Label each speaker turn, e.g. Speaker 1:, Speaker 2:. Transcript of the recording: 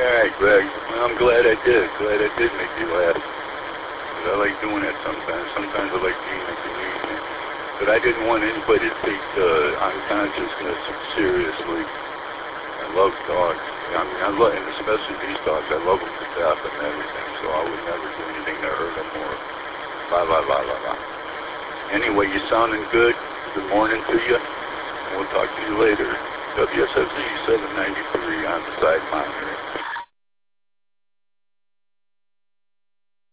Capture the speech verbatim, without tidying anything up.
Speaker 1: Alright, Greg. Well, I'm glad I did. Glad I did make you laugh. But I like doing that sometimes. Sometimes I like being inconvenient. But I didn't want anybody to take uh, unconsciousness seriously. I love dogs. I mean, I love, and especially these dogs. I love them to death and everything. So I would never do anything to hurt them or blah, blah, blah, blah, blah. Anyway, you sounding good. Good morning to you. And we'll talk to you later. W S F Z seven ninety-three on the side monitor.